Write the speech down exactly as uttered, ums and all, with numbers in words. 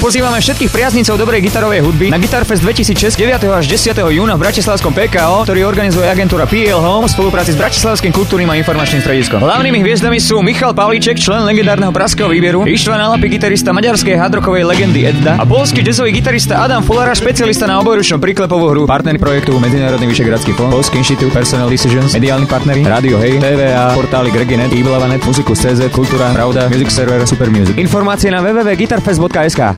pozývame všetkých priaznicov dobrej gitarovej hudby na Guitarfest dvetisícšesť deviateho až desiateho júna v bratislavskom pé ká ó, ktorý organizuje agentúra pé el Home v spolupráci s Bratislavským kultúrnym a informačným strediskom. Hlavnými hviezdami sú Michal Pavlíček, člen legendárneho pražského výberu, Ištván Alapy, gitarista maďarskej hardrockovej legendy Edda a poľský jazzový gitarista Adam Fulara, špecialista na obojručnú príklepovú hru. Partneri projektu Medzinárodný Vyšehradský fond, Poľský inštitút, Personal Decisions, mediálni partneri Radio Hej, té vé á, portály Greginet, Iblava bodka net, Muzikus bodka cé zet, Kultúra, Pravda, Music Server, Super Music. Informácie na w w w bodka guitarfest bodka es ká.